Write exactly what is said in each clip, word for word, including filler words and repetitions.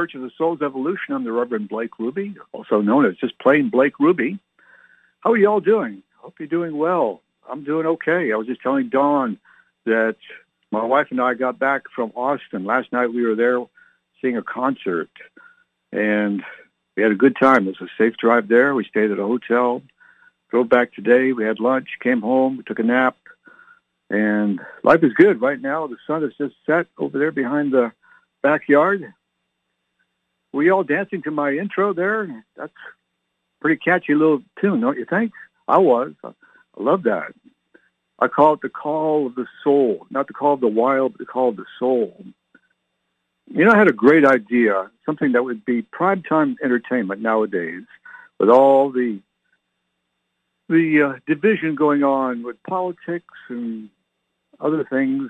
Church of the Soul's Evolution. I'm the Reverend Blake Ruby, also known as just plain Blake Ruby. How are you all doing? Hope you're doing well. I'm doing okay. I was just telling Dawn that my wife and I got back from Austin. Last night we were there seeing a concert, and we had a good time. It was a safe drive there. We stayed at a hotel, drove back today. We had lunch, came home, we took a nap, and life is good right now. The sun has just set over there behind the backyard. Were you all dancing to my intro there? That's a pretty catchy little tune, don't you think? I was. I love that. I call it the call of the soul, not the call of the wild, but the call of the soul. You know, I had a great idea, something that would be primetime entertainment nowadays, with all the the uh, division going on with politics and other things.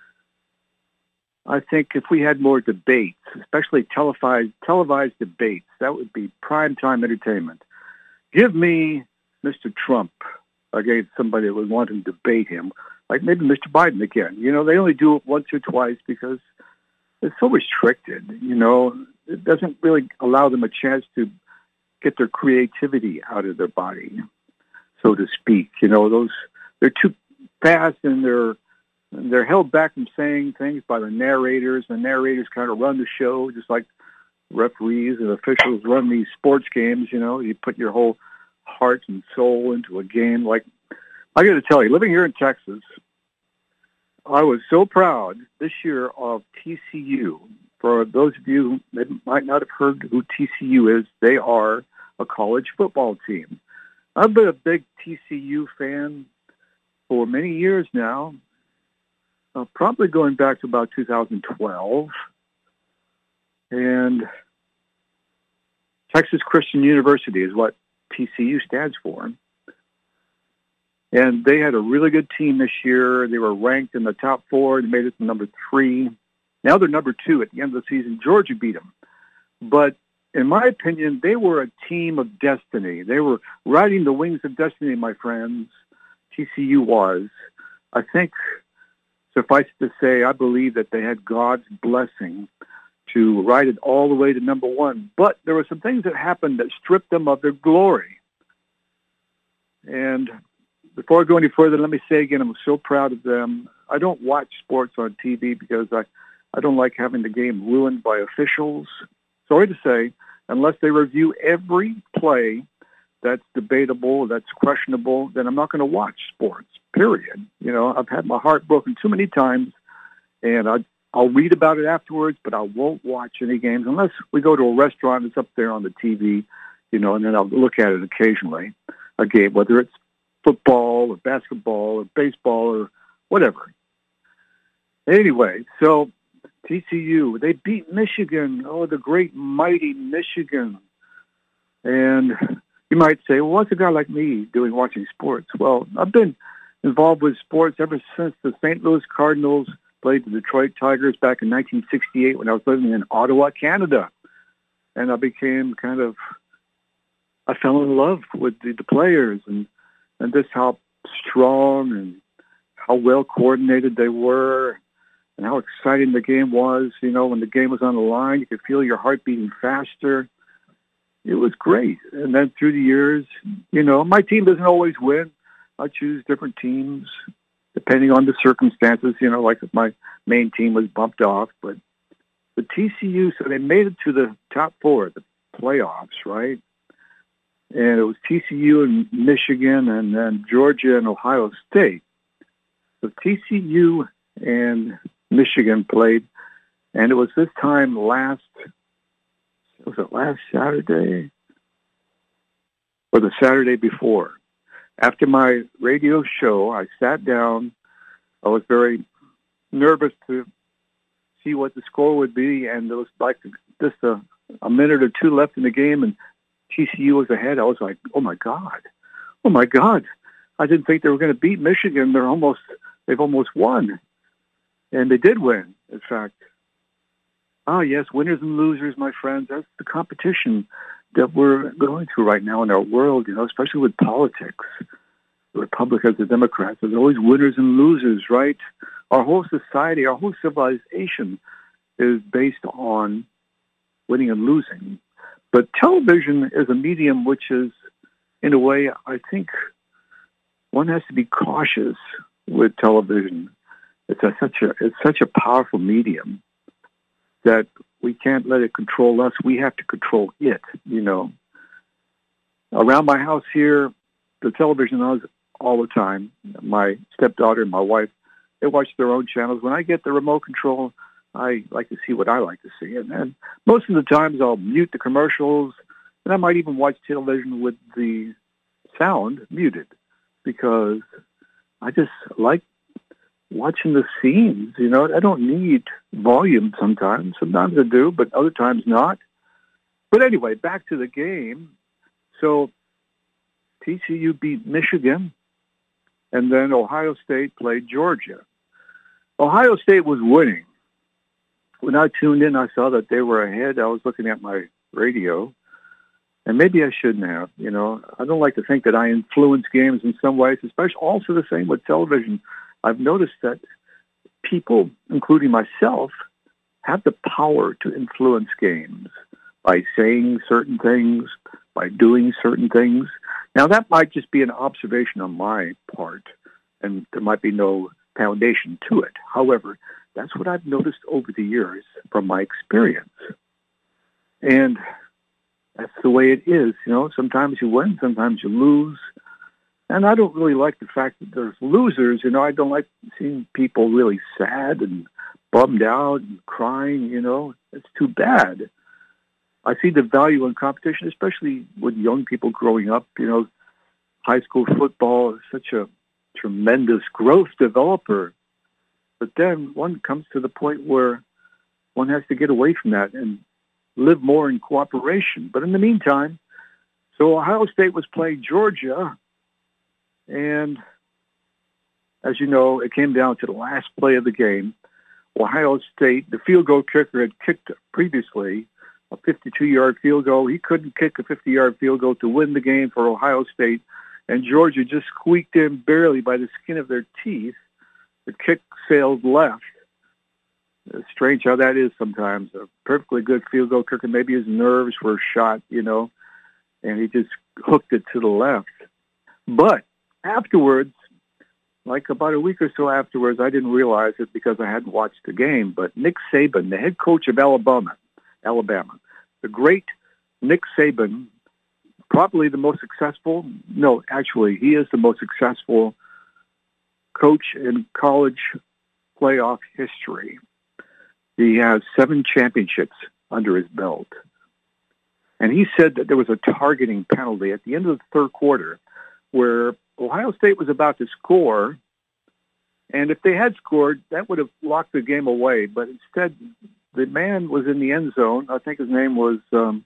I think if we had more debates, especially televised televised debates, that would be primetime entertainment. Give me Mister Trump against somebody that would want to debate him, like maybe Mister Biden again. You know, they only do it once or twice because it's so restricted. You know, it doesn't really allow them a chance to get their creativity out of their body, so to speak. You know, those they're too fast and they're they're held back from saying things by the narrators. The narrators kind of run the show, just like referees and officials run these sports games. You know, you put your whole heart and soul into a game. Like, I got to tell you, living here in Texas, I was so proud this year of T C U. For those of you that might not have heard who T C U is, they are a college football team. I've been a big T C U fan for many years now, uh, probably going back to about two thousand twelve. And Texas Christian University is what T C U stands for. And they had a really good team this year. They were ranked in the top four. They made it to number three. Now they're number two at the end of the season. Georgia beat them. But in my opinion, they were a team of destiny. They were riding the wings of destiny, my friends. T C U was. I think, suffice it to say, I believe that they had God's blessing to ride it all the way to number one. But there were some things that happened that stripped them of their glory. And before I go any further, let me say again, I'm so proud of them. I don't watch sports on T V because I, I don't like having the game ruined by officials. Sorry to say, unless they review every play that's debatable, that's questionable, then I'm not going to watch sports, period. You know, I've had my heart broken too many times, and I, I'll read about it afterwards, but I won't watch any games unless we go to a restaurant that's up there on the T V, you know, and then I'll look at it occasionally, a game, whether it's football or basketball or baseball or whatever. Anyway, so T C U, they beat Michigan. Oh, the great, mighty Michigan. And you might say, well, what's a guy like me doing watching sports? Well, I've been involved with sports ever since the Saint Louis Cardinals played the Detroit Tigers back in nineteen sixty-eight when I was living in Ottawa, Canada. And I became kind of, I fell in love with the, the players and, and just how strong and how well coordinated they were and how exciting the game was. You know, when the game was on the line, you could feel your heart beating faster. It was great. And then through the years, you know, my team doesn't always win. I choose different teams depending on the circumstances. You know, like if my main team was bumped off. But the T C U, so they made it to the top four, the playoffs, right? And it was T C U and Michigan and then Georgia and Ohio State. So T C U and Michigan played, and it was this time last, was it last Saturday? Or the Saturday before. After my radio show, I sat down. I was very nervous to see what the score would be, and there was like just a, a minute or two left in the game, and T C U was ahead. I was like, oh, my God. Oh, my God. I didn't think they were going to beat Michigan. They're almost, they've almost won. And they did win, in fact. Oh, yes, winners and losers, my friends. That's the competition that we're going through right now in our world, you know, especially with politics. The Republicans, the Democrats, there's always winners and losers, right? Our whole society, our whole civilization is based on winning and losing. But television is a medium which is, in a way, I think one has to be cautious with television. It's a, such a it's such a powerful medium that we can't let it control us. We have to control it, you know. Around my house here, the television on all the time. My stepdaughter and my wife, they watch their own channels. When I get the remote control, I like to see what I like to see. And, and most of the times I'll mute the commercials, and I might even watch television with the sound muted because I just like watching the scenes. You know, I don't need volume sometimes. Sometimes I do, but other times not. But anyway, back to the game. So T C U beat Michigan, and then Ohio State played Georgia. Ohio State was winning. When I tuned in, I saw that they were ahead. I was looking at my radio, and maybe I shouldn't have. You know, I don't like to think that I influence games in some ways, especially also the same with television. I've noticed that people, including myself, have the power to influence games by saying certain things, by doing certain things. Now, that might just be an observation on my part, and there might be no foundation to it. However, that's what I've noticed over the years from my experience. And that's the way it is. You know, sometimes you win, sometimes you lose. And I don't really like the fact that there's losers. You know, I don't like seeing people really sad and bummed out and crying, you know. It's too bad. I see the value in competition, especially with young people growing up. You know, high school football is such a tremendous growth developer. But then one comes to the point where one has to get away from that and live more in cooperation. But in the meantime, so Ohio State was playing Georgia, and as you know, it came down to the last play of the game. Ohio State, the field goal kicker had kicked previously a fifty-two-yard field goal. He couldn't kick a fifty-yard field goal to win the game for Ohio State, and Georgia just squeaked in barely by the skin of their teeth. The kick sailed left. It's strange how that is sometimes. A perfectly good field goal kicker, maybe his nerves were shot, you know, and he just hooked it to the left. But afterwards, like about a week or so afterwards, I didn't realize it because I hadn't watched the game, but Nick Saban, the head coach of Alabama, Alabama, the great Nick Saban, probably the most successful, no, actually, he is the most successful coach in college playoff history. He has seven championships under his belt. And he said that there was a targeting penalty at the end of the third quarter where Ohio State was about to score, and if they had scored, that would have locked the game away. But instead, the man was in the end zone. I think his name was, um,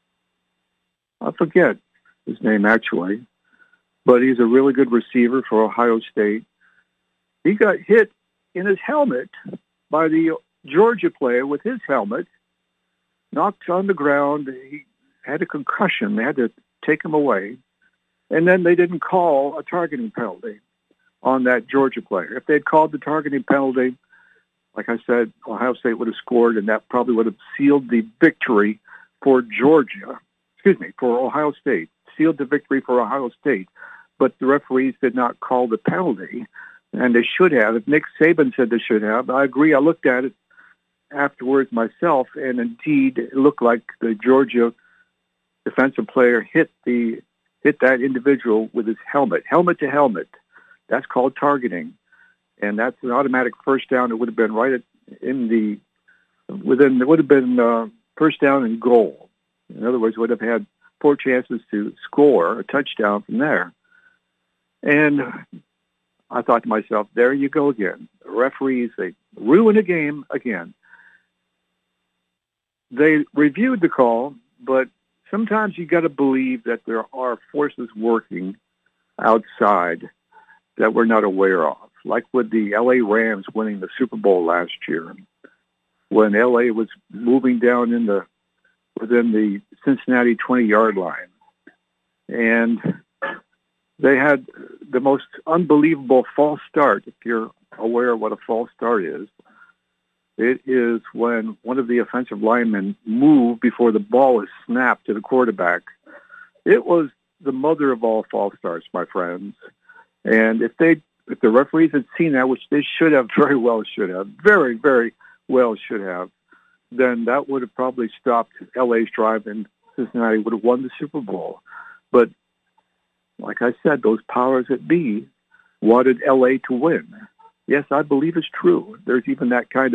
I forget his name actually, but he's a really good receiver for Ohio State. He got hit in his helmet by the Georgia player with his helmet, knocked on the ground. He had a concussion. They had to take him away. And then they didn't call a targeting penalty on that Georgia player. If they had called the targeting penalty, like I said, Ohio State would have scored, and that probably would have sealed the victory for Georgia. Excuse me, for Ohio State. Sealed the victory for Ohio State. But the referees did not call the penalty, and they should have. If Nick Saban said they should have, I agree. I looked at it afterwards myself, and indeed it looked like the Georgia defensive player hit the hit that individual with his helmet, helmet to helmet. That's called targeting, and that's an automatic first down. It would have been right at, in the within. It would have been uh, first down and goal. In other words, would have had four chances to score a touchdown from there. And I thought to myself, there you go again. The referees, they ruin a game again. They reviewed the call, but sometimes you got to believe that there are forces working outside that we're not aware of, like with the L A Rams winning the Super Bowl last year, when L A was moving down in the within the Cincinnati twenty-yard line, and they had the most unbelievable false start. If you're aware of what a false start is, It is when one of the offensive linemen moved before the ball is snapped to the quarterback. It was the mother of all false starts, my friends. And if they, if the referees had seen that, which they should have, very well should have, very, very well should have, then that would have probably stopped L A's drive and Cincinnati would have won the Super Bowl. But like I said, those powers that be wanted L A to win. Yes, I believe it's true. There's even that kind of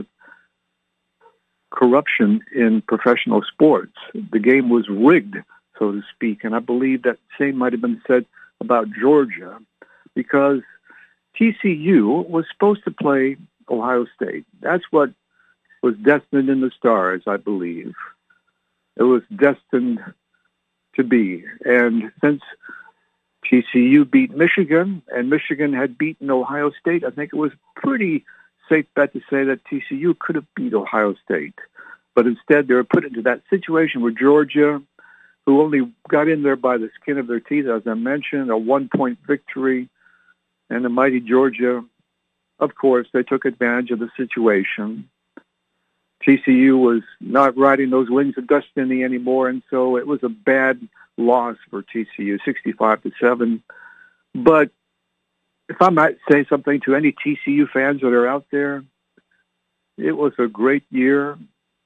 corruption in professional sports. The game was rigged, so to speak, and I believe that same might have been said about Georgia, because T C U was supposed to play Ohio State. That's what was destined in the stars, I believe. It was destined to be. And since T C U beat Michigan, and Michigan had beaten Ohio State, I think it was pretty safe bet to say that T C U could have beat Ohio State. But instead, they were put into that situation where Georgia, who only got in there by the skin of their teeth, as I mentioned, a one-point victory, and the mighty Georgia, of course, they took advantage of the situation. T C U was not riding those wings of destiny anymore, and so it was a bad loss for T C U, sixty-five to seven. But if I might say something to any T C U fans that are out there, it was a great year.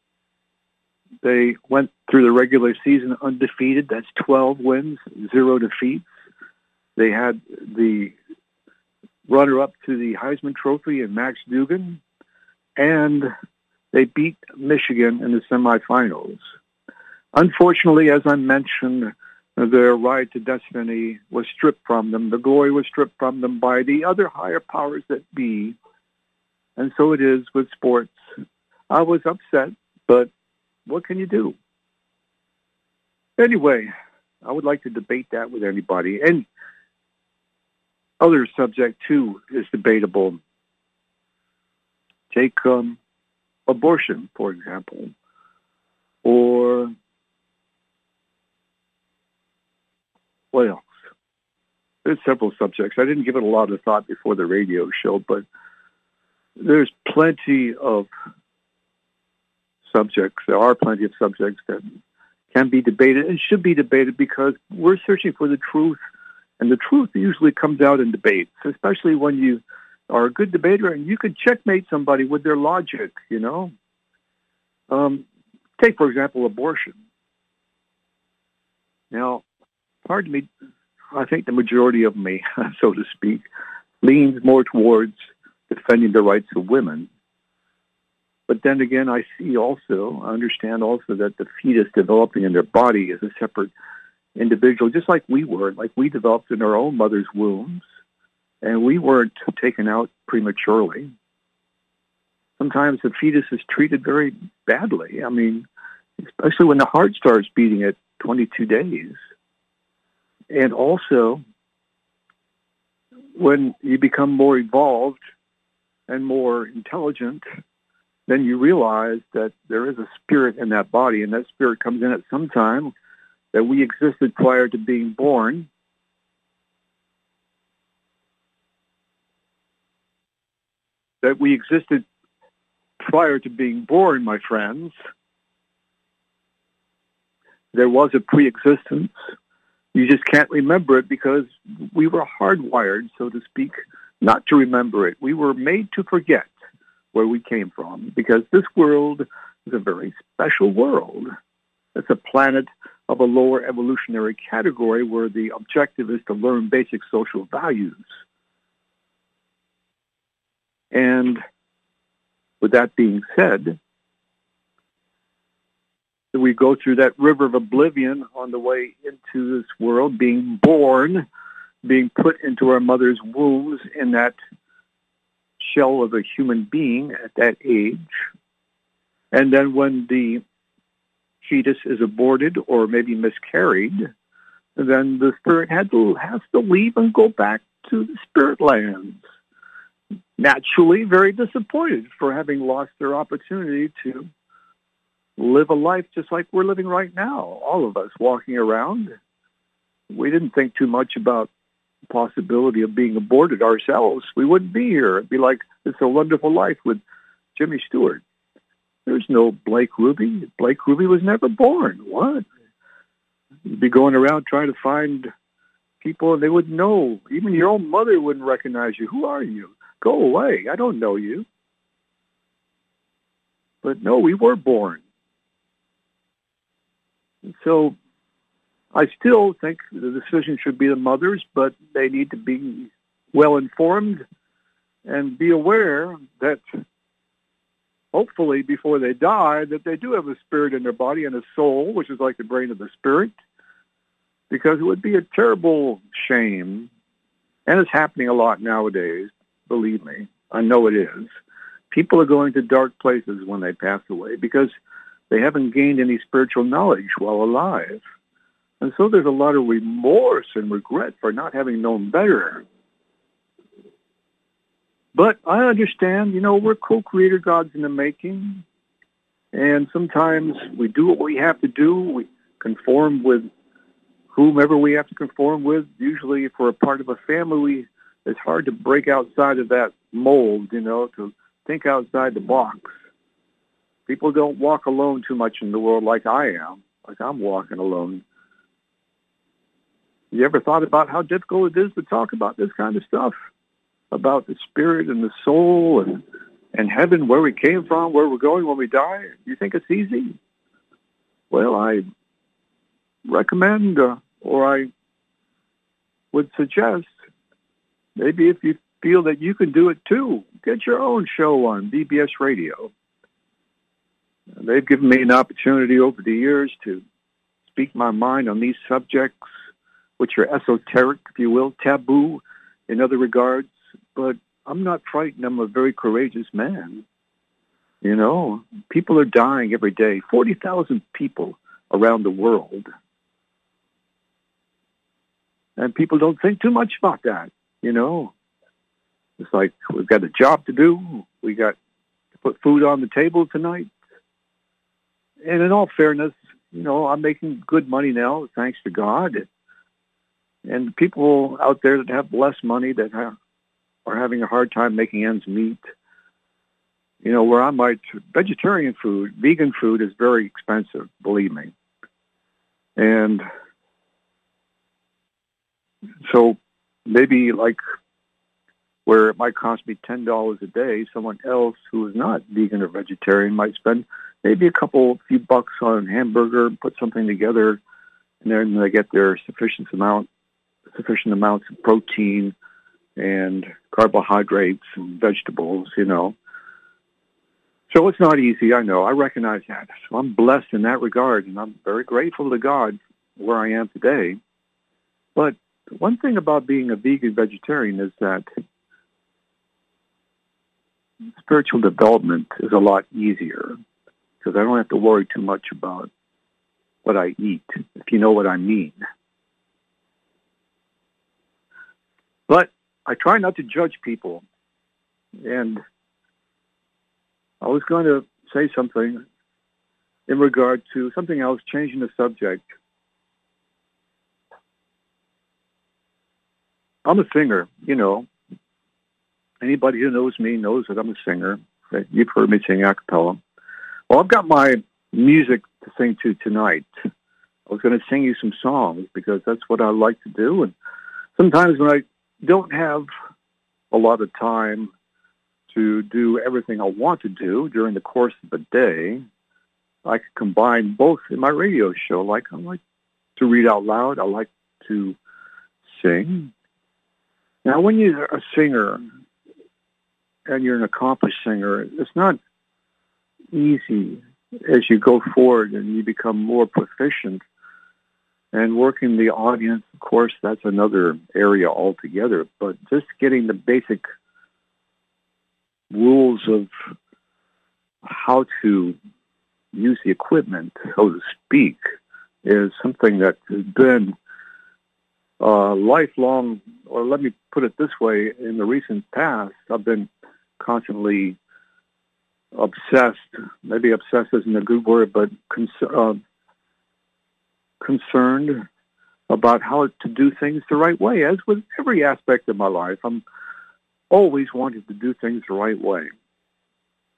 They went through the regular season undefeated. That's twelve wins, zero defeats. They had the runner-up to the Heisman Trophy in Max Duggan, and they beat Michigan in the semifinals. Unfortunately, as I mentioned, their ride to destiny was stripped from them. The glory was stripped from them by the other higher powers that be. And so it is with sports. I was upset, but what can you do? Anyway, I would like to debate that with anybody. And other subject, too, is debatable. Take um, abortion, for example, or what else? There's several subjects. I didn't give it a lot of thought before the radio show, but there's plenty of subjects. There are plenty of subjects that can be debated and should be debated because we're searching for the truth, and the truth usually comes out in debates, especially when you are a good debater and you can checkmate somebody with their logic, you know. Um, take, for example, abortion. Now, pardon me, I think the majority of me, so to speak, leans more towards defending the rights of women. But then again, I see also, I understand also that the fetus developing in their body is a separate individual, just like we were, like we developed in our own mother's wombs, and we weren't taken out prematurely. Sometimes the fetus is treated very badly. I mean, especially when the heart starts beating at twenty-two days. And also, when you become more evolved and more intelligent, then you realize that there is a spirit in that body, and that spirit comes in at some time, that we existed prior to being born. That we existed prior to being born, my friends. There was a pre-existence. You just can't remember it because we were hardwired, so to speak, not to remember it. We were made to forget where we came from because this world is a very special world. It's a planet of a lower evolutionary category where the objective is to learn basic social values. And with that being said, we go through that river of oblivion on the way into this world, being born, being put into our mother's wombs in that shell of a human being at that age. And then when the fetus is aborted or maybe miscarried, then the spirit had to, has to leave and go back to the spirit lands. Naturally, very disappointed for having lost their opportunity to live a life just like we're living right now, all of us walking around. We didn't think too much about the possibility of being aborted ourselves. We wouldn't be here. It'd be like It's a Wonderful Life with Jimmy Stewart. There's no Blake Ruby. Blake Ruby was never born. What? You'd be going around trying to find people, and they wouldn't know. Even your own mother wouldn't recognize you. Who are you? Go away. I don't know you. But no, we were born. And so I still think the decision should be the mother's, but they need to be well informed and be aware that hopefully before they die, that they do have a spirit in their body and a soul, which is like the brain of the spirit, because it would be a terrible shame. And it's happening a lot nowadays, believe me. I know it is. People are going to dark places when they pass away because they haven't gained any spiritual knowledge while alive. And so there's a lot of remorse and regret for not having known better. But I understand, you know, we're co-creator gods in the making. And sometimes we do what we have to do. We conform with whomever we have to conform with. Usually if we're a part of a family, it's hard to break outside of that mold, you know, to think outside the box. People don't walk alone too much in the world like I am, like I'm walking alone. You ever thought about how difficult it is to talk about this kind of stuff? About the spirit and the soul and, and heaven, where we came from, where we're going when we die? You think it's easy? Well, I recommend uh, or I would suggest maybe if you feel that you can do it too, get your own show on B B S Radio. They've given me an opportunity over the years to speak my mind on these subjects, which are esoteric, if you will, taboo in other regards. But I'm not frightened. I'm a very courageous man. You know, people are dying every day. forty thousand people around the world. And people don't think too much about that, you know. It's like, we've got a job to do. We got to put food on the table tonight. And in all fairness, you know, I'm making good money now, thanks to God. And people out there that have less money, that have, are having a hard time making ends meet, you know, where I might, vegetarian food, vegan food is very expensive, believe me. And so maybe like where it might cost me ten dollars a day, someone else who is not vegan or vegetarian might spend maybe a couple, few bucks on a hamburger, put something together, and then they get their sufficient amount, sufficient amounts of protein and carbohydrates and vegetables, you know. So it's not easy, I know. I recognize that. So I'm blessed in that regard, and I'm very grateful to God where I am today. But one thing about being a vegan vegetarian is that spiritual development is a lot easier because I don't have to worry too much about what I eat, if you know what I mean. But I try not to judge people. And I was going to say something in regard to something else, changing the subject. I'm a singer, you know. Anybody who knows me knows that I'm a singer. You've heard me sing a cappella. Well, I've got my music to sing to tonight. I was going to sing you some songs because that's what I like to do. And sometimes when I don't have a lot of time to do everything I want to do during the course of a day, I can combine both in my radio show. Like I like to read out loud. I like to sing. Now, when you're a singer and you're an accomplished singer, it's not easy as you go forward and you become more proficient. And working the audience, of course, that's another area altogether. But just getting the basic rules of how to use the equipment, so to speak, is something that has been uh, lifelong, or let me put it this way, in the recent past, I've been constantly obsessed, maybe obsessed isn't a good word, but cons- uh, concerned about how to do things the right way. As with every aspect of my life, I'm always wanted to do things the right way.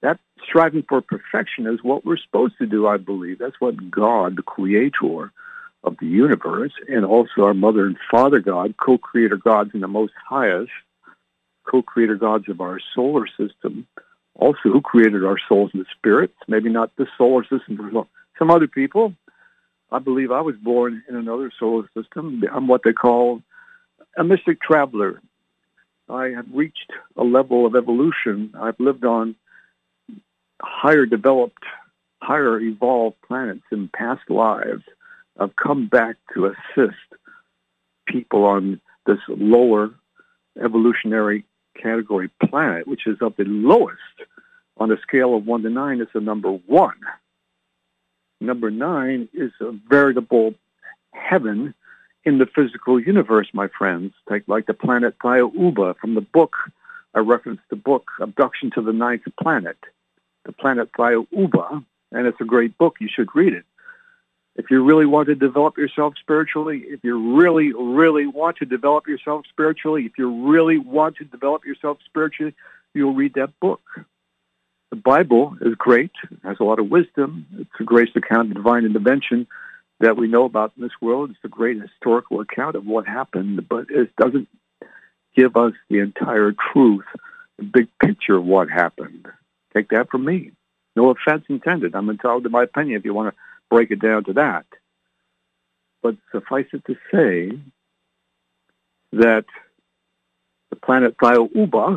That striving for perfection is what we're supposed to do, I believe. That's what God, the creator of the universe, and also our mother and father God, co-creator gods in the most highest, co-creator gods of our solar system, also who created our souls and spirits, maybe not the solar system for some other people. I believe I was born in another solar system. I'm what they call a mystic traveler. I have reached a level of evolution. I've lived on higher developed, higher evolved planets in past lives. I've come back to assist people on this lower evolutionary category planet, which is of the lowest on a scale of one to nine. It's a number one. Number nine is a veritable heaven in the physical universe, my friends. Take like the planet Thiaoouba from the book. I referenced the book, Abduction to the Ninth Planet. The planet Thiaoouba, and it's a great book. You should read it. If you really want to develop yourself spiritually, if you really, really want to develop yourself spiritually, if you really want to develop yourself spiritually, you'll read that book. The Bible is great. It has a lot of wisdom. It's a great account of divine intervention that we know about in this world. It's a great historical account of what happened, but it doesn't give us the entire truth, the big picture of what happened. Take that from me. No offense intended. I'm entitled to my opinion if you want to break it down to that. But suffice it to say that the planet Thiaoouba,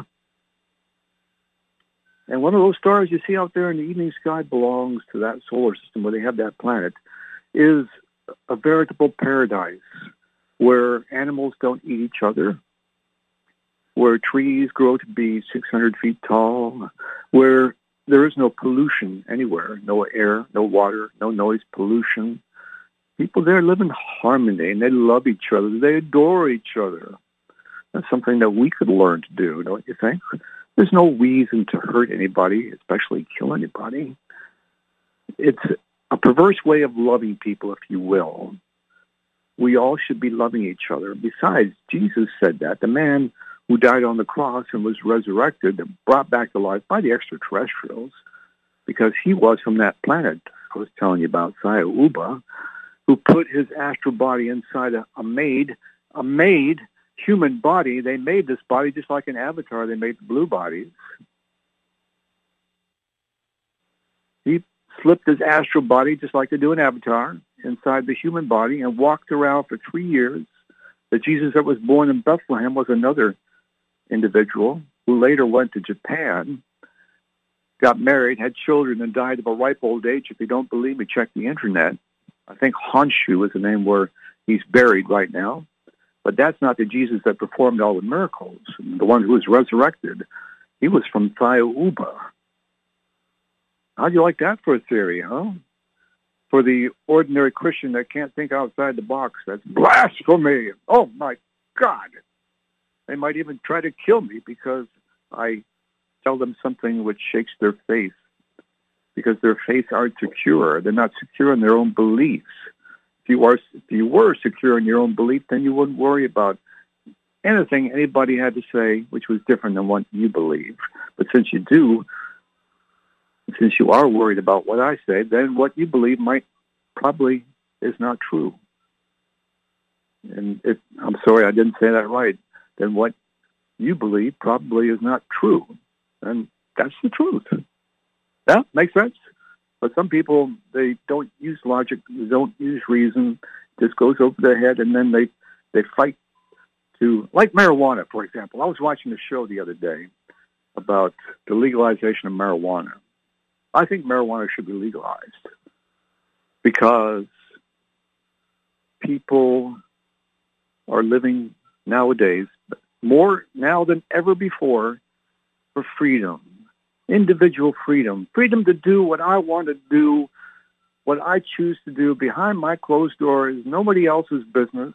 and one of those stars you see out there in the evening sky belongs to that solar system where they have that planet, is a veritable paradise where animals don't eat each other, where trees grow to be six hundred feet tall, where there is no pollution anywhere, no air, no water, no noise pollution. People there live in harmony, and they love each other. They adore each other. That's something that we could learn to do, don't you think? There's no reason to hurt anybody, especially kill anybody. It's a perverse way of loving people, if you will. We all should be loving each other. Besides, Jesus said that. The man who died on the cross and was resurrected and brought back to life by the extraterrestrials, because he was from that planet I was telling you about, Thiaoouba, who put his astral body inside a, a made, a made human body. They made this body just like an avatar. They made the blue bodies. He slipped his astral body, just like they do an avatar, inside the human body and walked around for three years. The Jesus that was born in Bethlehem was another individual who later went to Japan, got married, had children, and died of a ripe old age. If you don't believe me, check the internet. I think Honshu is the name where he's buried right now. But that's not the Jesus that performed all the miracles. The one who was resurrected, he was from Thiaoouba. How'd you like that for a theory, huh? For the ordinary Christian that can't think outside the box, that's blasphemy. Oh, my God. They might even try to kill me because I tell them something which shakes their faith, because their faith aren't secure. They're not secure in their own beliefs. If you are, if you were secure in your own belief, then you wouldn't worry about anything anybody had to say, which was different than what you believe. But since you do, since you are worried about what I say, then what you believe might probably is not true. And if, I'm sorry, I didn't say that right. Then what you believe probably is not true. And that's the truth. That makes sense? But some people, they don't use logic, they don't use reason, it just goes over their head, and then they, they fight to, like marijuana, for example. I was watching a show the other day about the legalization of marijuana. I think marijuana should be legalized because people are living nowadays more now than ever before for freedom, individual freedom, freedom to do what I want to do, what I choose to do behind my closed doors, nobody else's business,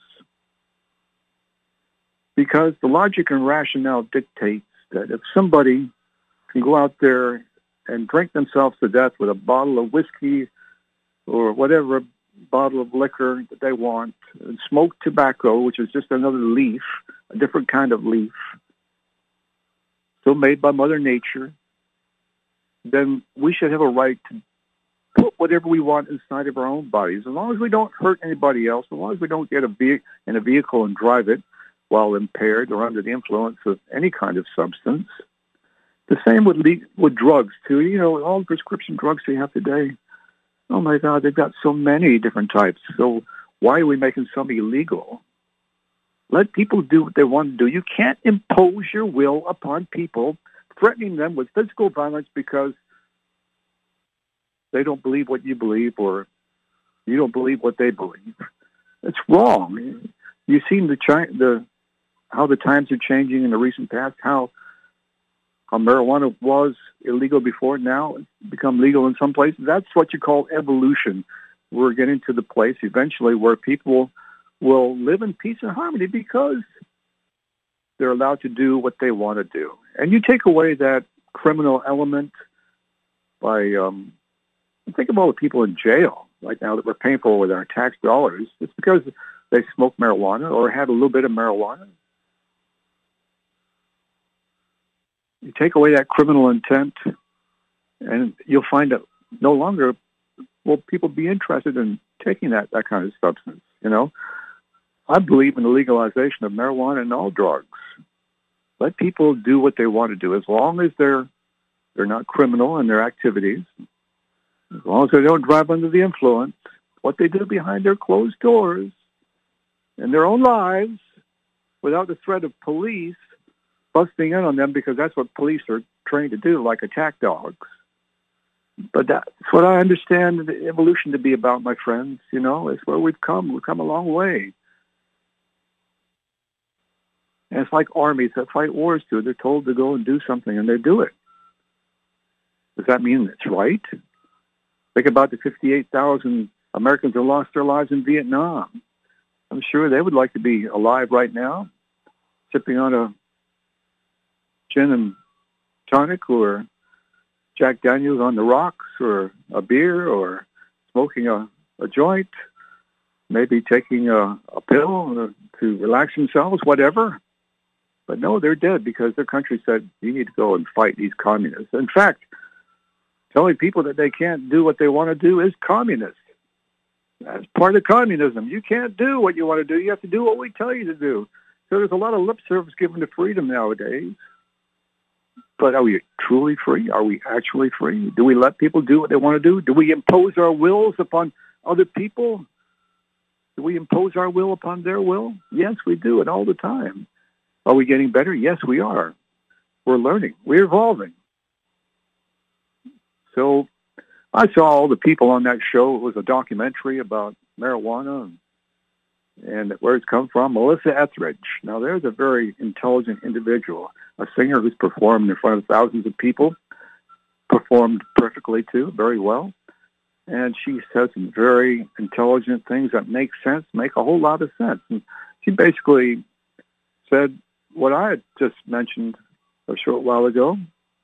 because the logic and rationale dictates that if somebody can go out there and drink themselves to death with a bottle of whiskey or whatever bottle of liquor that they want, and smoke tobacco, which is just another leaf, a different kind of leaf, still made by Mother Nature, then we should have a right to put whatever we want inside of our own bodies, as long as we don't hurt anybody else, as long as we don't get a ve- in a vehicle and drive it while impaired or under the influence of any kind of substance. The same with le- with drugs too. You know, all the prescription drugs we have today. Oh my God, they've got so many different types. So why are we making some illegal? Let people do what they want to do. You can't impose your will upon people, threatening them with physical violence because they don't believe what you believe or you don't believe what they believe. It's wrong. You've seen the, the how the times are changing in the recent past, how how marijuana was illegal before, now it's become legal in some places. That's what you call evolution. We're getting to the place eventually where people will live in peace and harmony because they're allowed to do what they want to do. And you take away that criminal element by, um, think of all the people in jail right now that we're paying for with our tax dollars. It's because they smoke marijuana or had a little bit of marijuana. You take away that criminal intent, and you'll find that no longer will people be interested in taking that, that kind of substance, you know. I believe in the legalization of marijuana and all drugs. Let people do what they want to do, as long as they're they're not criminal in their activities, as long as they don't drive under the influence. What they do behind their closed doors in their own lives without the threat of police busting in on them, because that's what police are trained to do, like attack dogs. But that's what I understand the evolution to be about, my friends. You know, it's where we've come. We've come a long way. And it's like armies that fight wars too. They're told to go and do something, and they do it. Does that mean it's right? Think about the fifty-eight thousand Americans who lost their lives in Vietnam. I'm sure they would like to be alive right now, sipping on a gin and tonic or Jack Daniels on the rocks or a beer or smoking a, a joint, maybe taking a, a pill to relax themselves, whatever. But no, they're dead because their country said, you need to go and fight these communists. In fact, telling people that they can't do what they want to do is communist. That's part of communism. You can't do what you want to do. You have to do what we tell you to do. So there's a lot of lip service given to freedom nowadays. But are we truly free? Are we actually free? Do we let people do what they want to do? Do we impose our wills upon other people? Do we impose our will upon their will? Yes, we do it all the time. Are we getting better? Yes, we are. We're learning. We're evolving. So I saw all the people on that show. It was a documentary about marijuana and, and where it's come from. Melissa Etheridge. Now, there's a very intelligent individual, a singer who's performed in front of thousands of people, performed perfectly, too, very well. And she says some very intelligent things that make sense, make a whole lot of sense. And she basically said what I had just mentioned a short while ago.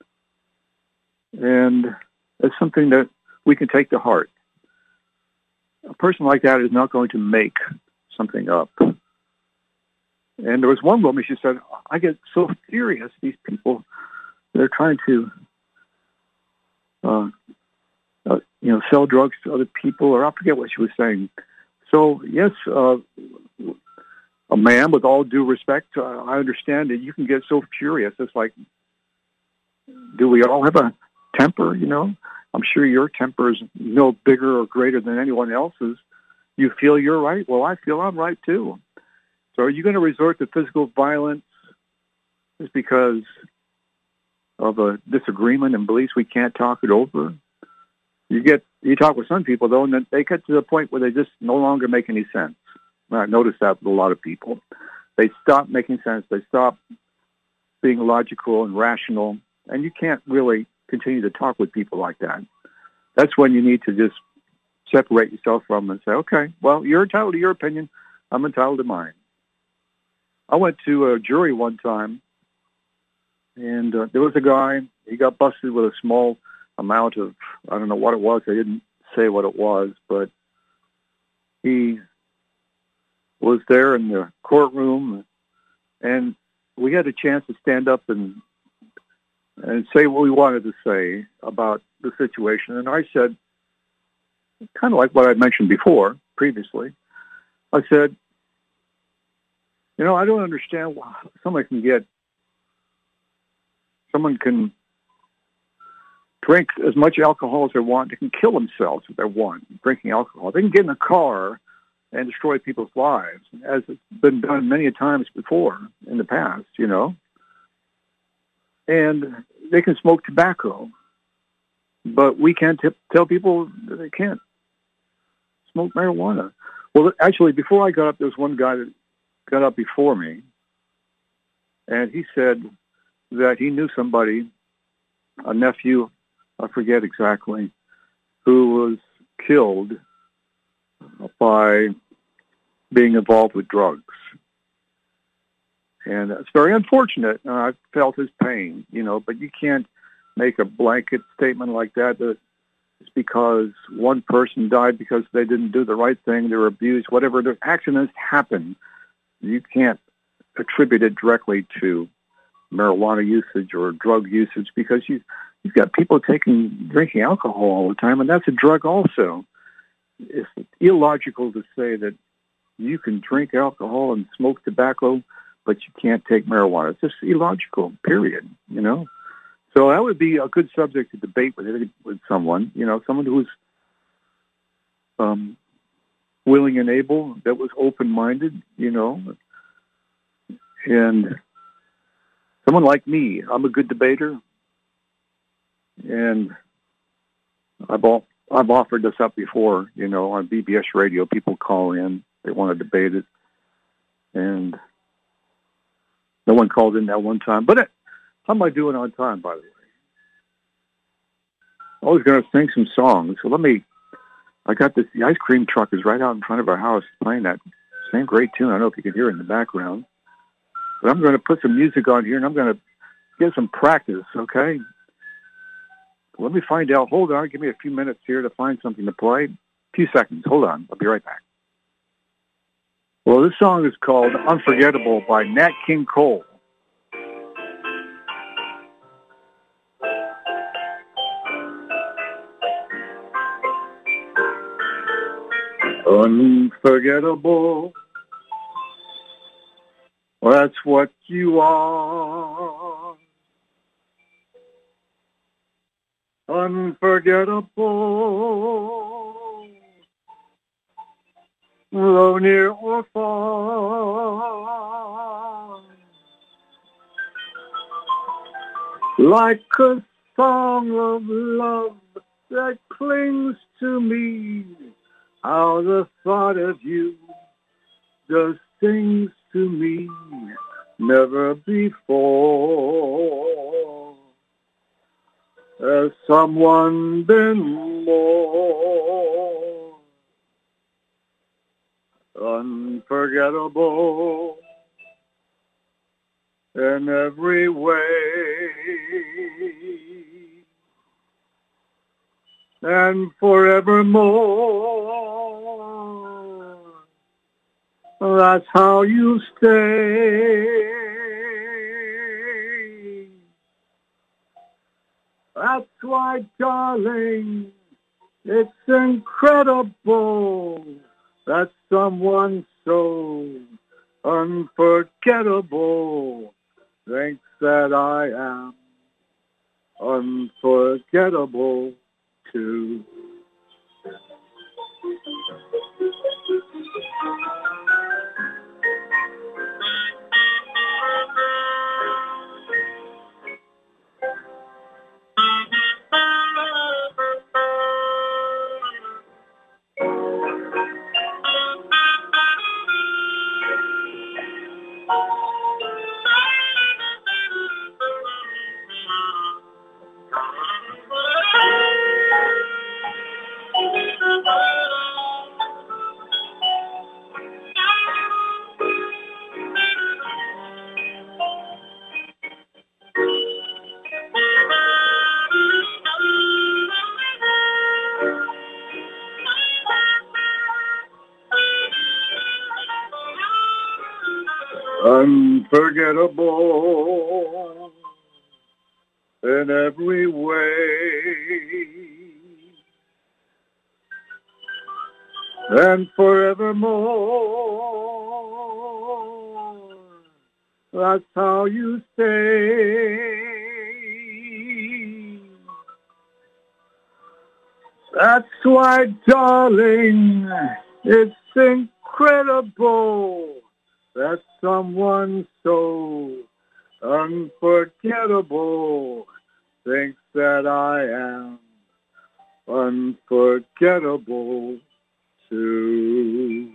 And it's something that we can take to heart. A person like that is not going to make something up. And there was one woman, she said, I get so furious, these people, they're trying to, uh, uh, you know, sell drugs to other people, or I forget what she was saying. So, yes, uh, a man, with all due respect, uh, I understand that you can get so furious. It's like, do we all have a temper, you know? I'm sure your temper is no bigger or greater than anyone else's. You feel you're right. Well, I feel I'm right, too. So are you going to resort to physical violence just because of a disagreement and beliefs we can't talk it over? You get you talk with some people, though, and then they get to the point where they just no longer make any sense. I noticed that with a lot of people. They stop making sense. They stop being logical and rational, and you can't really continue to talk with people like that. That's when you need to just separate yourself from them and say, okay, well, you're entitled to your opinion. I'm entitled to mine. I went to a jury one time, and uh, there was a guy, he got busted with a small amount of, I don't know what it was. They didn't say what it was, but he was there in the courtroom, and we had a chance to stand up and and say what we wanted to say about the situation. And I said, kind of like what I mentioned before, previously, I said, you know, I don't understand why someone can get, someone can drink as much alcohol as they want. They can kill themselves if they want, drinking alcohol. They can get in a car and destroy people's lives, as it's been done many times before in the past, you know. And they can smoke tobacco, but we can't t- tell people that they can't smoke marijuana. Well, actually, before I got up, there was one guy that got up before me, and he said that he knew somebody, a nephew, I forget exactly, who was killed by being involved with drugs. And it's very unfortunate. And I felt his pain, you know, but you can't make a blanket statement like that that it's because one person died because they didn't do the right thing, they were abused, whatever. The accidents happen. You can't attribute it directly to marijuana usage or drug usage because you, you've got people taking, drinking alcohol all the time, and that's a drug also. It's illogical to say that you can drink alcohol and smoke tobacco, but you can't take marijuana. It's just illogical, period, you know? So that would be a good subject to debate with with someone, you know, someone who's um, willing and able, that was open-minded, you know, and someone like me. I'm a good debater, and I've all, I've offered this up before, you know, on B B S radio. People call in, they want to debate it, and no one called in that one time. But it, how am I doing on time, by the way? I was going to sing some songs, so let me, I got this, the ice cream truck is right out in front of our house playing that same great tune. I don't know if you can hear it in the background. But I'm going to put some music on here, and I'm going to get some practice, okay? Let me find out. Hold on. Give me a few minutes here to find something to play. A few seconds. Hold on. I'll be right back. Well, this song is called Unforgettable by Nat King Cole. Unforgettable, that's what you are. Unforgettable, though near or far, like a song of love that clings to me. How the thought of you does things to me never before. Has someone been more unforgettable in every way? And forevermore, that's how you stay. That's why, darling, it's incredible that someone so unforgettable thinks that I am unforgettable too. Unforgettable, in every way. And forevermore, that's how you stay. That's why, darling, it's incredible that someone so unforgettable thinks that I am unforgettable too.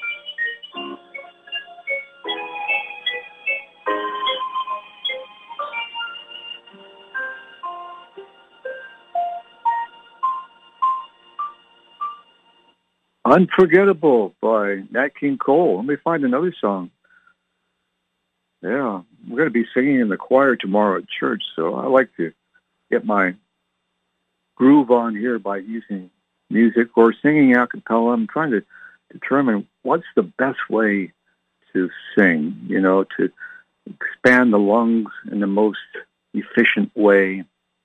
Unforgettable by Nat King Cole. Let me find another song. Yeah, we're going to be singing in the choir tomorrow at church, so I like to get my groove on here by using music or singing a cappella. I'm trying to determine what's the best way to sing, you know, to expand the lungs in the most efficient way.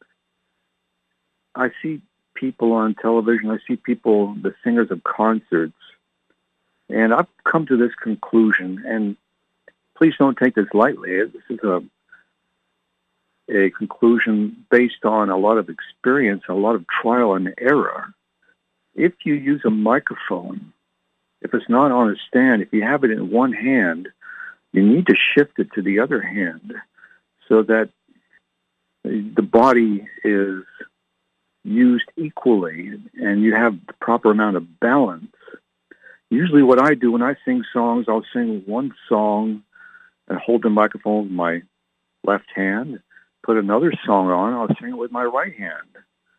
I see people on television, I see people, the singers of concerts, and I've come to this conclusion, and please don't take this lightly. This is a a conclusion based on a lot of experience, a lot of trial and error. If you use a microphone, if it's not on a stand, if you have it in one hand, you need to shift it to the other hand so that the body is used equally and you have the proper amount of balance. Usually what I do when I sing songs, I'll sing one song and hold the microphone with my left hand, put another song on, I'll sing it with my right hand.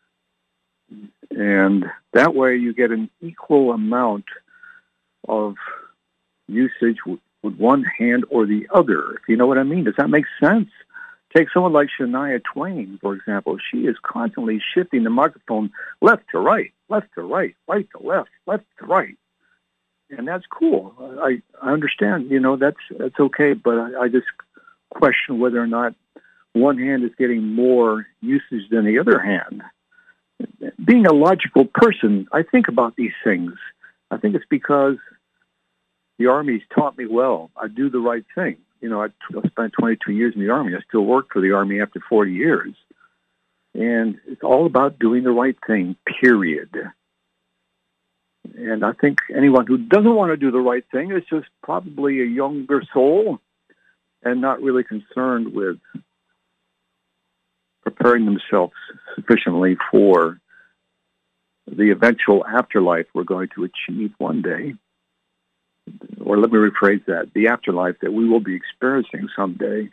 And that way you get an equal amount of usage with, with one hand or the other, if you know what I mean. Does that make sense? Take someone like Shania Twain, for example. She is constantly shifting the microphone left to right, left to right, right to left, left to right. And that's cool. I, I understand, you know, that's that's okay, but I, I just question whether or not one hand is getting more usage than the other hand. Being a logical person, I think about these things. I think it's because the Army's taught me well. I do the right thing. You know, I spent twenty-two years in the Army. I still work for the Army after forty years. And it's all about doing the right thing, period. And I think anyone who doesn't want to do the right thing is just probably a younger soul and not really concerned with preparing themselves sufficiently for the eventual afterlife we're going to achieve one day. Or let me rephrase that, the afterlife that we will be experiencing someday.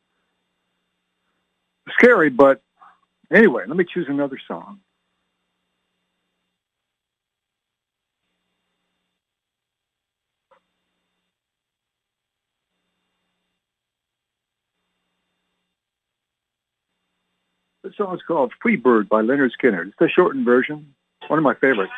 Scary, but anyway, let me choose another song. The song is called Free Bird by Lynyrd Skynyrd. It's the shortened version, one of my favorites.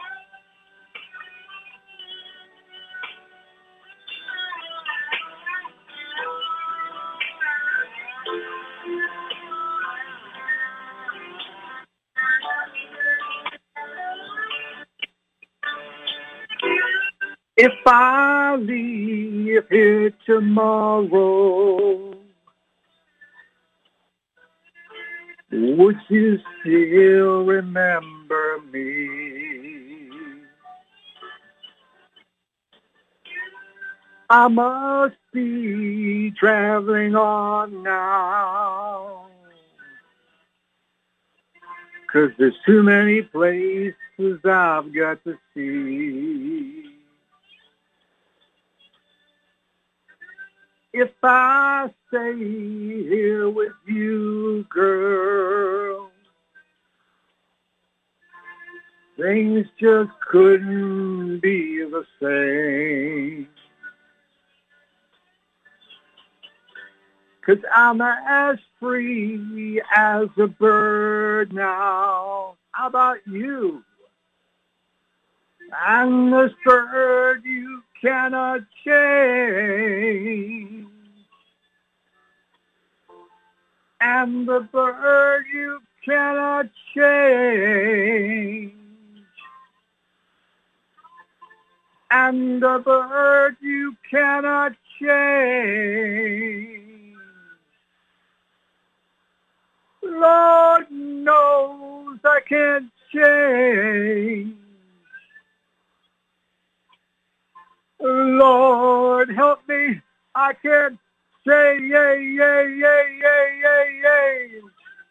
If I leave here tomorrow, would you still remember me? I must be traveling on now, 'cause there's too many places I've got to see. If I stay here with you, girl, things just couldn't be the same. 'Cause I'm as free as a bird now. How about you? And this bird you cannot change. and the bird you cannot change, and the bird you cannot change. Lord knows I can't change. Lord help me, I can't say yay, yay, yay, yay, yay, yay.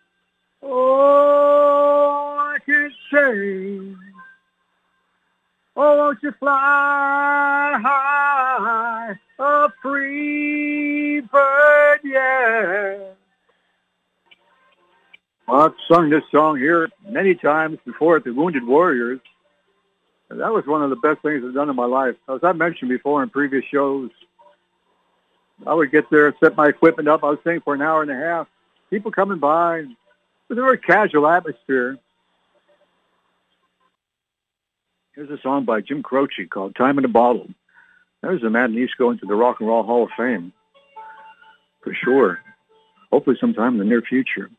Oh, I can't change. Oh, won't you fly high, a free bird, yeah. Well, I've sung this song here many times before at the Wounded Warriors. And that was one of the best things I've done in my life. As I mentioned before in previous shows, I would get there, set my equipment up. I was singing for an hour and a half. People coming by. It was a very casual atmosphere. Here's a song by Jim Croce called Time in a Bottle. There's a man that needs to go into the Rock and Roll Hall of Fame. For sure. Hopefully sometime in the near future.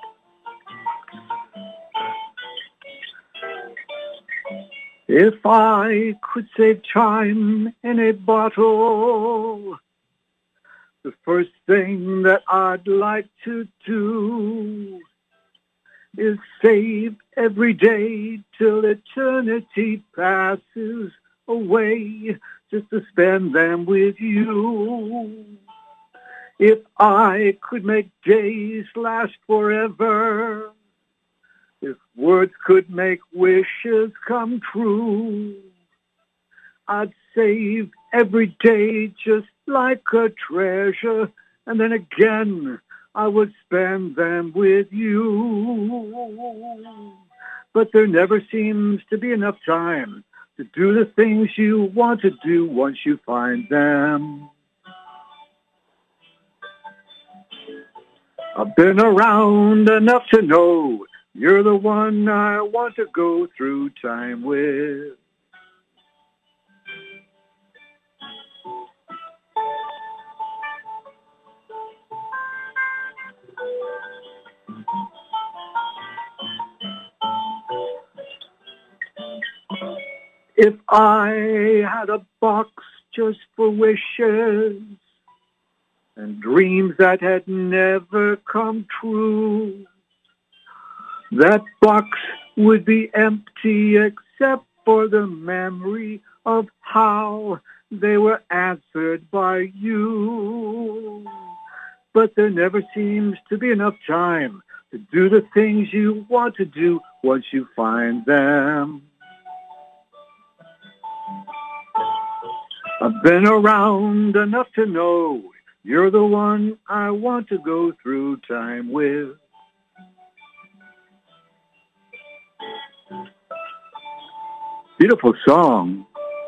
If I could save time in a bottle, the first thing that I'd like to do is save every day till eternity passes away, just to spend them with you. If I could make days last forever, if words could make wishes come true, I'd save every day just like a treasure, and then again I would spend them with you. But there never seems to be enough time to do the things you want to do once you find them. I've been around enough to know you're the one I want to go through time with. If I had a box just for wishes and dreams that had never come true, that box would be empty except for the memory of how they were answered by you. But there never seems to be enough time to do the things you want to do once you find them. I've been around enough to know you're the one I want to go through time with. Beautiful song.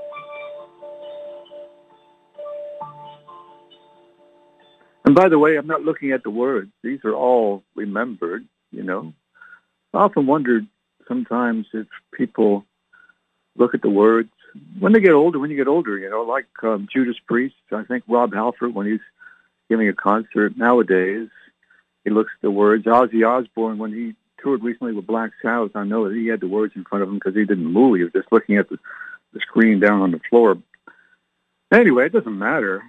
And by the way, I'm not looking at the words. These are all remembered, you know. I often wondered sometimes if people look at the words when they get older, when you get older, you know, like um, Judas Priest. I think Rob Halford, when he's giving a concert nowadays, he looks at the words. Ozzy Osbourne, when he toured recently with Black Sabbath, I know that he had the words in front of him because he didn't move. He was just looking at the, the screen down on the floor. Anyway, it doesn't matter.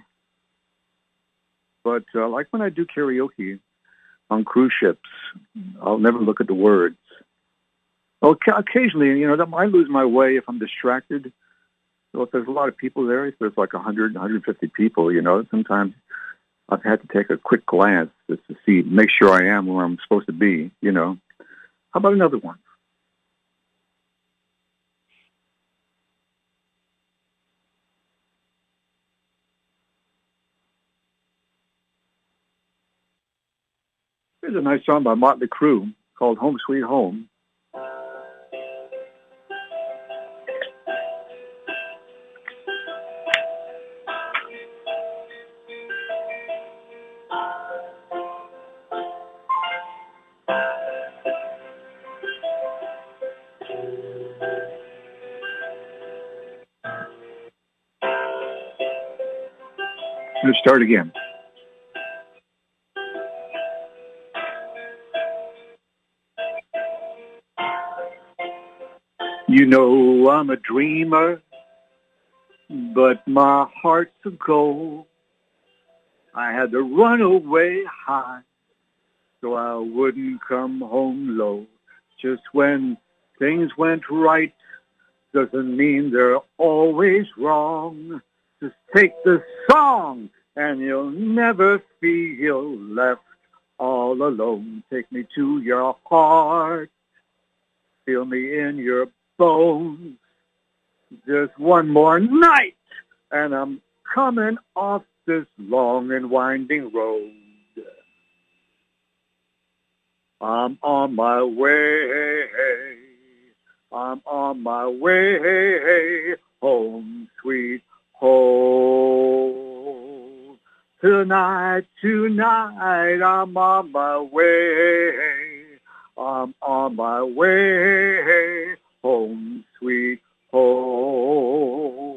But uh, like when I do karaoke on cruise ships, I'll never look at the words. Well, occasionally, you know, I lose my way if I'm distracted. So if there's a lot of people there, if there's like one hundred, one hundred fifty people, you know, sometimes I've had to take a quick glance just to see, make sure I am where I'm supposed to be, you know. How about another one? Here's a nice song by Motley Crue called Home Sweet Home. Let's start again. You know I'm a dreamer, but my heart's of gold. I had to run away high so I wouldn't come home low. Just when things went right doesn't mean they're always wrong. Just take the song and you'll never feel left all alone. Take me to your heart. Feel me in your bones. Just one more night and I'm coming off this long and winding road. I'm on my way. I'm on my way home, sweet home. Tonight, tonight, I'm on my way. I'm on my way home, sweet home.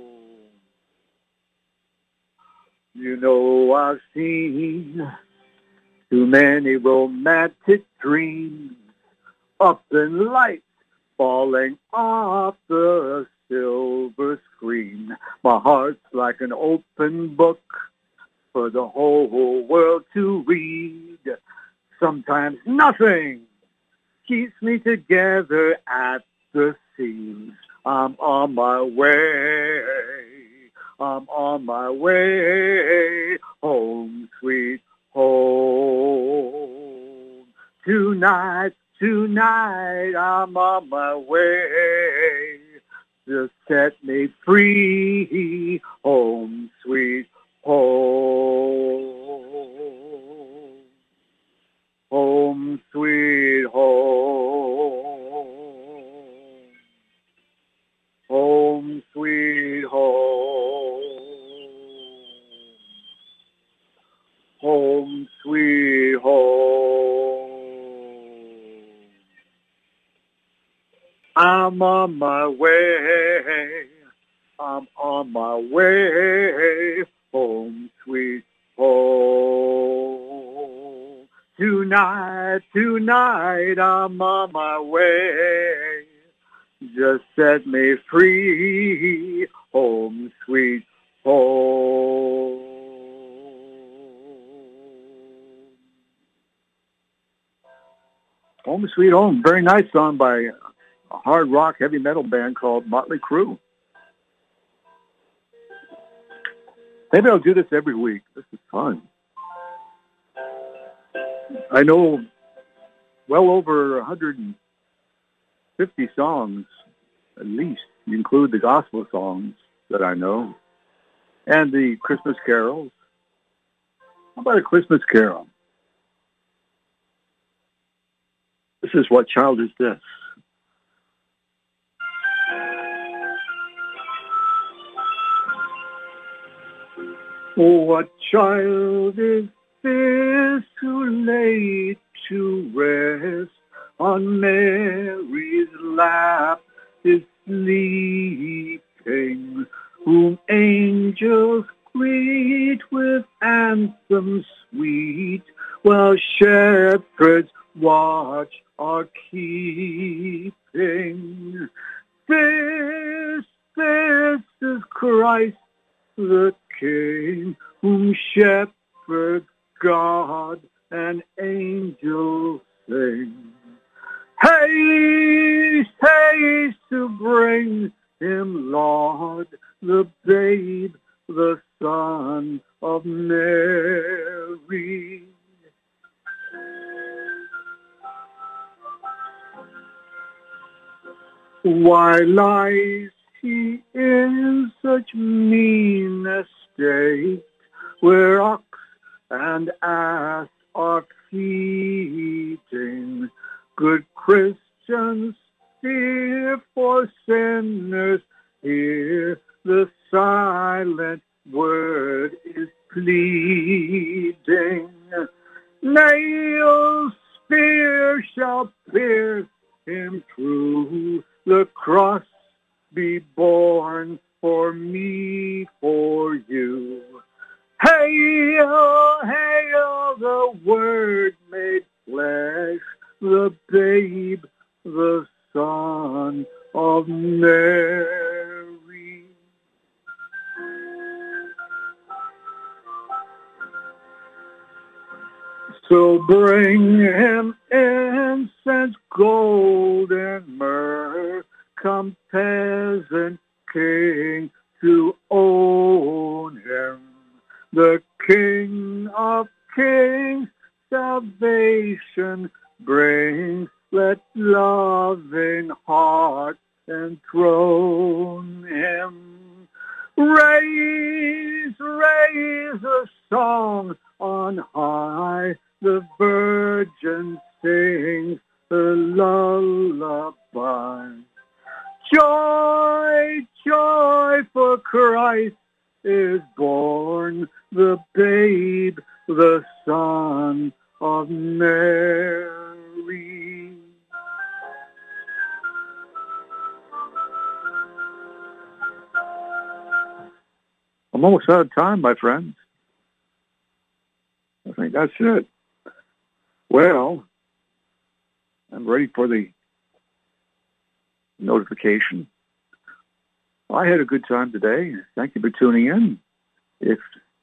You know I've seen too many romantic dreams up in lights falling off the silver screen. My heart's like an open book for the whole world to read. Sometimes nothing keeps me together at the seams. I'm on my way. I'm on my way home, sweet home. Tonight, tonight, I'm on my way. Just set me free, home, sweet home. Home, sweet home. Home, sweet home. Home, sweet home. I'm on my way. I'm on my way home, sweet home. Tonight, tonight, I'm on my way. Just set me free, home, sweet home. Home, Sweet Home. Very nice song by a hard rock heavy metal band called Motley Crue. Maybe I'll do this every week. This is fun. I know well over one hundred fifty songs, at least. You include the gospel songs that I know and the Christmas carols. How about a Christmas carol? This is What Child Is This? What child is this who laid to rest on Mary's lap is sleeping, whom angels greet with anthems sweet, while shepherds watch are keeping. This, this is Christ the King, whom shepherds guard and angels sing. Haste, haste to bring him, Lord, the babe, the Son of Mary. Why lies he in such mean estate, where ox and ass are feeding? Good Christians, fear for sinners, hear the silent word is pleading. Nail, spear shall pierce him through, the cross be born for me, for you. Hail, hail, the Word made flesh, the babe, the Son of Mary. So bring him incense, gold, and myrrh. Come, peasant king, to own him. The King of Kings, salvation brings. Let loving heart enthrone him. Raise, raise a song on high. The Virgin sings her lullaby. Joy, joy, for Christ is born, the babe, the Son of Mary. I'm almost out of time, my friends. I think that's it. Well, I'm ready for the notification. I had a good time today. Thank you for tuning in. If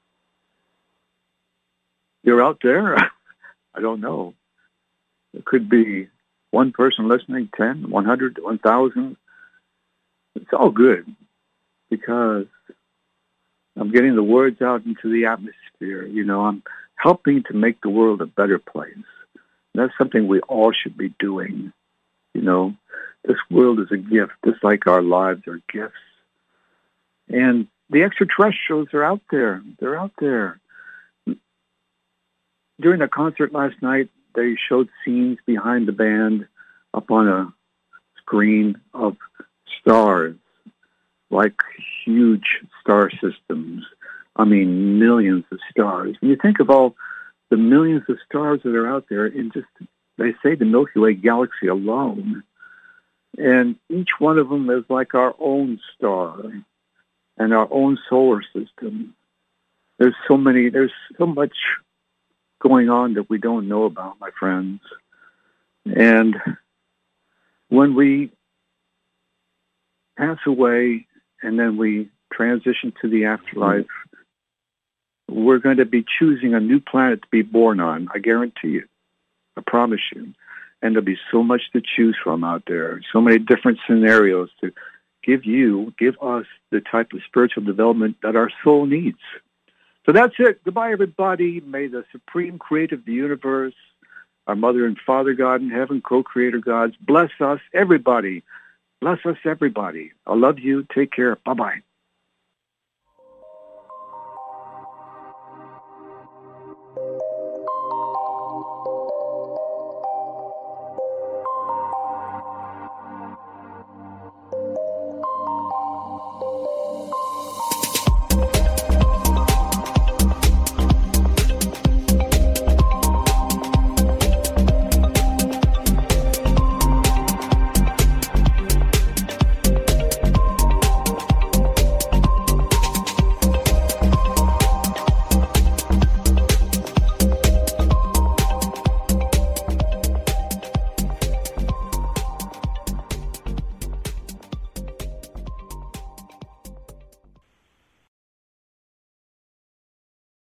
you're out there, I don't know. It could be one person listening, ten, one hundred, one thousand. It's all good because I'm getting the words out into the atmosphere. You know, I'm helping to make the world a better place. That's something we all should be doing. You know, this world is a gift, just like our lives are gifts. And the extraterrestrials are out there. They're out there. During the concert last night, they showed scenes behind the band up on a screen of stars, like huge star systems. I mean, millions of stars. When you think of all the millions of stars that are out there in just, they say, the Milky Way galaxy alone. And each one of them is like our own star and our own solar system. There's so many, there's so much going on that we don't know about, my friends. And when we pass away and then we transition to the afterlife, we're going to be choosing a new planet to be born on. I guarantee you. I promise you. And there'll be so much to choose from out there, so many different scenarios to give you, give us the type of spiritual development that our soul needs. So that's it. Goodbye, everybody. May the supreme creator of the universe, our mother and father God in heaven, co-creator gods, bless us, everybody. Bless us, everybody. I love you. Take care. Bye-bye.